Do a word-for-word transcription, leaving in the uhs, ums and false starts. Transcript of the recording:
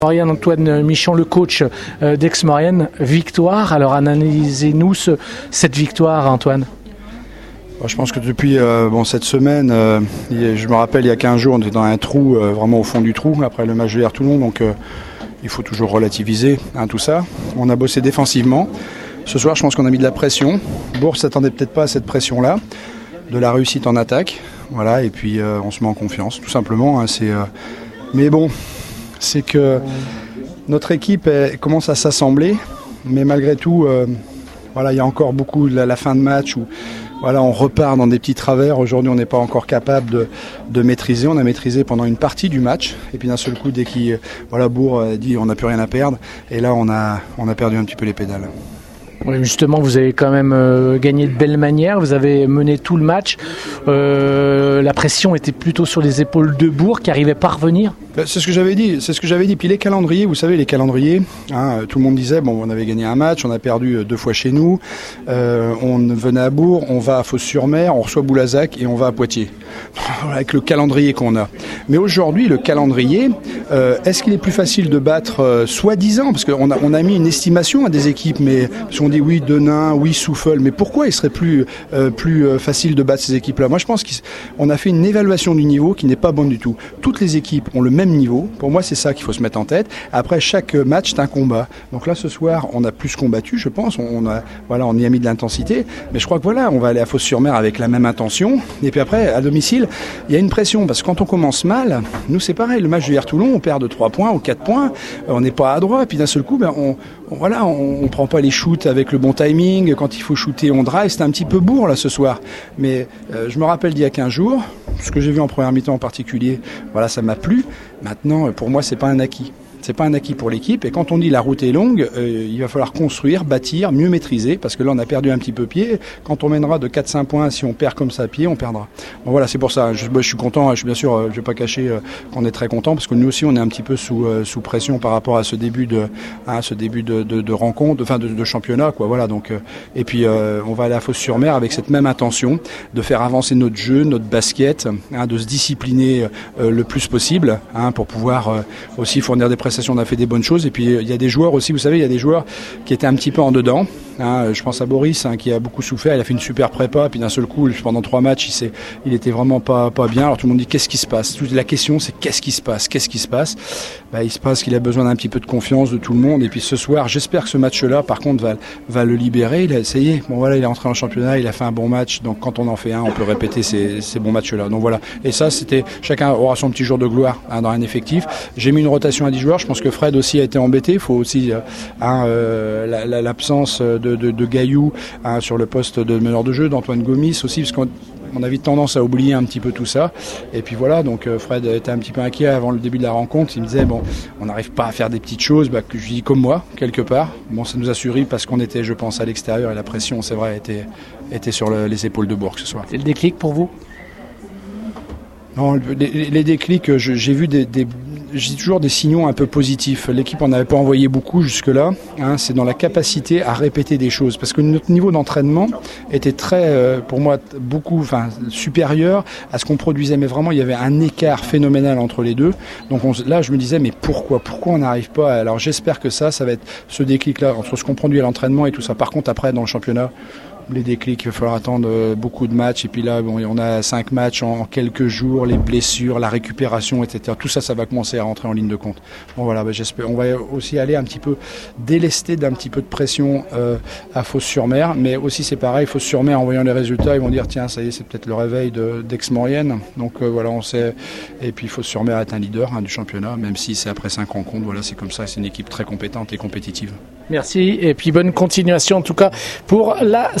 Maurienne, Antoine Michon, le coach d'Aix-Maurienne, victoire. Alors analysez-nous ce, cette victoire, Antoine. Je pense que depuis euh, bon, cette semaine, euh, je me rappelle il y a quinze jours, on était dans un trou, euh, vraiment au fond du trou, après le match de hier Toulon, donc euh, il faut toujours relativiser hein, tout ça. On a bossé défensivement. Ce soir, je pense qu'on a mis de la pression. Bourg ne s'attendait peut-être pas à cette pression-là, de la réussite en attaque. Voilà, et puis euh, on se met en confiance, tout simplement. Hein, c'est, euh... Mais bon... c'est que notre équipe elle, commence à s'assembler, mais malgré tout, euh, voilà, il y a encore beaucoup la, la fin de match où voilà, on repart dans des petits travers. Aujourd'hui, on n'est pas encore capable de, de maîtriser. On a maîtrisé pendant une partie du match, et puis d'un seul coup, dès qu'il voilà, Bourg dit on n'a plus rien à perdre, et là, on a, on a perdu un petit peu les pédales. Oui, justement, vous avez quand même euh, gagné de belle manière, vous avez mené tout le match. Euh, la pression était plutôt sur les épaules de Bourg qui n'arrivait pas à revenir. C'est ce que j'avais dit, c'est ce que j'avais dit. Puis les calendriers, vous savez, les calendriers, hein, tout le monde disait, bon, on avait gagné un match, on a perdu deux fois chez nous, euh, on venait à Bourg, on va à Fos-sur-Mer, on reçoit Boulazac et on va à Poitiers. Avec le calendrier qu'on a. Mais aujourd'hui, le calendrier, euh, est-ce qu'il est plus facile de battre euh, soi-disant, parce qu'on a, on a mis une estimation à des équipes, mais parce qu'on dit oui, Denain, oui, Souffle, mais pourquoi il serait plus, euh, plus euh, facile de battre ces équipes-là? Moi, je pense qu'on a fait une évaluation du niveau qui n'est pas bonne du tout. Toutes les équipes ont le même niveau. Pour moi, c'est ça qu'il faut se mettre en tête. Après, chaque match, c'est un combat. Donc là, ce soir, on a plus combattu, je pense. On, on a, voilà, on y a mis de l'intensité. Mais je crois que voilà, on va aller à Fos-sur-Mer avec la même intention. Et puis après, à domicile, il y a une pression. Parce que quand on commence mal, nous, c'est pareil. Le match de hier Toulon, on perd de trois points ou quatre points. On n'est pas adroit. Puis d'un seul coup, ben, on, on, voilà, on, on prend pas les shoots avec le bon timing. Quand il faut shooter, on drive. C'était un petit peu Bourg, là, ce soir. Mais euh, je me rappelle d'il y a quinze jours, ce que j'ai vu en première mi-temps en particulier, voilà, ça m'a plu. Maintenant, pour moi, c'est pas un acquis. C'est pas un acquis pour l'équipe. Et quand on dit la route est longue, euh, il va falloir construire, bâtir, mieux maîtriser, parce que là, on a perdu un petit peu pied. Quand on mènera de quatre cinq points, si on perd comme ça pied, on perdra. Bon, voilà, c'est pour ça. Je, je suis content. Je suis bien sûr, je vais pas cacher euh, qu'on est très content, parce que nous aussi, on est un petit peu sous euh, sous pression par rapport à ce début de, hein, ce début de, de, de rencontre, enfin de, de championnat, quoi. Voilà. Donc, euh, et puis euh, on va aller à Fos-sur-Mer avec cette même intention de faire avancer notre jeu, notre basket, hein, de se discipliner euh, le plus possible, hein, pour pouvoir euh, aussi fournir des prestations. On a fait des bonnes choses, et puis il y a des joueurs aussi, vous savez, il y a des joueurs qui étaient un petit peu en dedans, hein, je pense à Boris, hein, qui a beaucoup souffert. Il a fait une super prépa, puis d'un seul coup, pendant trois matchs, il, s'est, il était vraiment pas, pas bien. Alors tout le monde dit qu'est-ce qui se passe, la question c'est qu'est-ce qui se passe, qu'est-ce qui se passe bah, il se passe qu'il a besoin d'un petit peu de confiance de tout le monde, et puis ce soir, j'espère que ce match-là, par contre, va, va le libérer. Il a essayé, bon voilà, il est entré en championnat, il a fait un bon match, donc quand on en fait un, on peut répéter ces, ces bons matchs-là. Donc voilà, et ça, c'était, chacun aura son petit jour de gloire, hein, dans un effectif. J'ai mis une rotation à dix joueurs. Je pense que Fred aussi a été embêté. Il faut aussi hein, euh, la, la, l'absence de, de, de Gaillou, hein, sur le poste de meneur de jeu, d'Antoine Gomis aussi, parce qu'on on a vite tendance à oublier un petit peu tout ça. Et puis voilà, donc Fred était un petit peu inquiet avant le début de la rencontre. Il me disait, bon, on n'arrive pas à faire des petites choses, bah, que je dis comme moi, quelque part. Bon, ça nous a surpris parce qu'on était, je pense, à l'extérieur, et la pression, c'est vrai, était, était sur le, les épaules de Bourg ce soir. C'est le déclic pour vous? Non, les, les déclics, je, j'ai vu des, des, j'ai toujours des signaux un peu positifs. L'équipe en avait pas envoyé beaucoup jusque-là. Hein, c'est dans la capacité à répéter des choses, parce que notre niveau d'entraînement était très, euh, pour moi, beaucoup, enfin, supérieur à ce qu'on produisait. Mais vraiment, il y avait un écart phénoménal entre les deux. Donc on, là, je me disais, mais pourquoi, pourquoi on n'arrive pas? Alors j'espère que ça, ça va être ce déclic-là entre ce qu'on produit à l'entraînement et tout ça. Par contre, après, dans le championnat, les déclics, il va falloir attendre beaucoup de matchs, et puis là bon, on a cinq matchs en quelques jours, les blessures, la récupération, et cetera. Tout ça, ça va commencer à rentrer en ligne de compte. Bon voilà, ben, j'espère. On va aussi aller un petit peu délester d'un petit peu de pression euh, à Fos-sur-Mer, mais aussi c'est pareil, Fos-sur-Mer, en voyant les résultats, ils vont dire tiens, ça y est, c'est peut-être le réveil de, d'Aix-Maurienne. Donc euh, voilà, on sait. Et puis Fos-sur-Mer est un leader, hein, du championnat, même si c'est après cinq rencontres. Voilà, c'est comme ça, c'est une équipe très compétente et compétitive. Merci, et puis bonne continuation en tout cas pour la